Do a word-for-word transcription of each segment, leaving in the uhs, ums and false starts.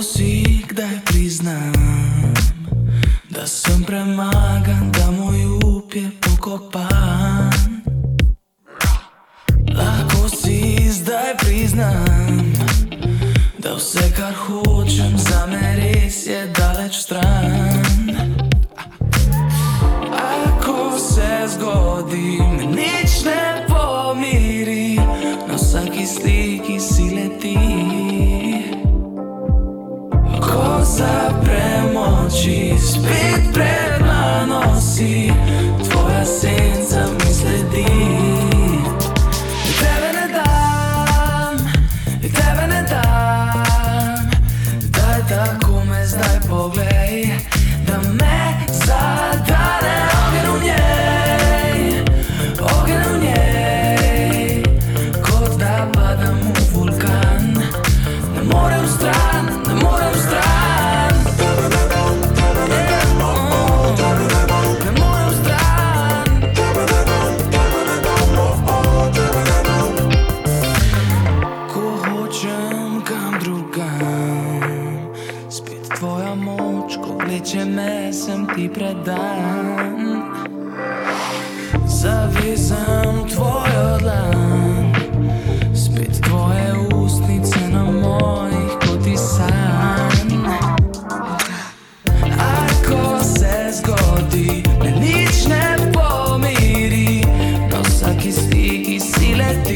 si, kdaj priznam, da sem premagan, da moj up je pokopan. Lahko si zdaj priznam, da vse, kar hočem, zame res je daleč stran. Ako se zgodi, me nič ne pomiri, na vsaki sliki si leti. Ko zaprem oči, spet pred mano si, tvoja senca mi sledi. Tebe ne dam, tebe ne dam, daj tako me zdaj poglej, da me zadane ogen v njej, ogen v njej, kot da padam v vulkan. Ne morem stran, ne morem stran. Tvoja moč, ko vleče me, sem ti predan. Zavezan v tvojo dlan, spet tvoje ustnice na mojih kot ti san. Ako se zgodi, me nič ne pomiri, na vsaki sliki si leti.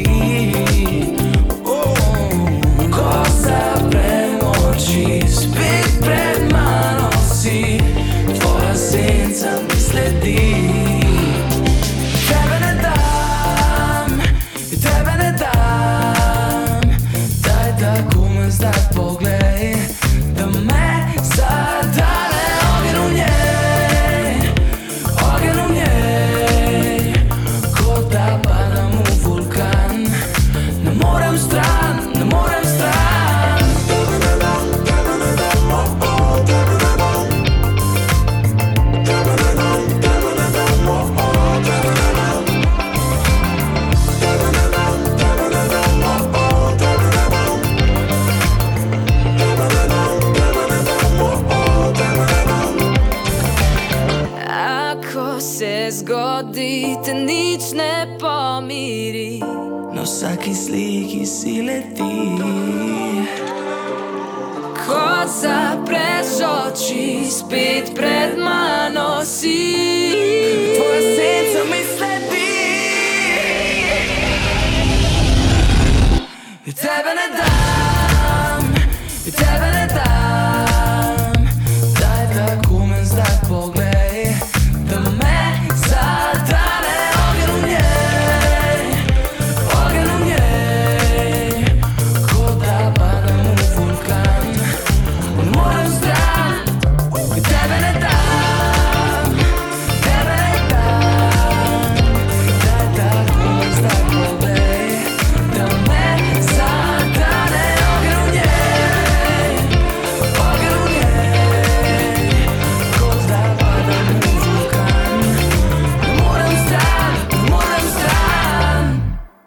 Ko zaprem oči, spet pred mano si, tvoja senca mi sledi. Tebe ne dam, tebe ne dam, daj tako me zdaj poglej, da me zadane ogen v njej, ogen v njej, kot da padam v vulkan. Ne morem stran, ne morem stran. Ako se zgodi, te nič ne pomiri, na vsaki sliki si leti. Ko zapreš oči, spet pred mano si, tvoja senca mi sledi. Tebe ne dam, tebe ne dam.